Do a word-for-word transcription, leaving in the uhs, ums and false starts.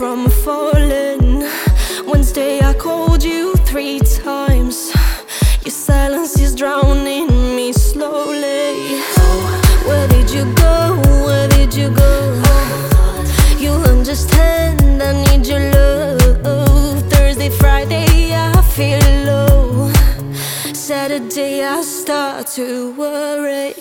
from falling. Wednesday I called you three times. Your silence is drowning me slowly. Where did you go? Where did you go? You'll understand, I need your love. Thursday, Friday, I feel low. Saturday, I start to worry.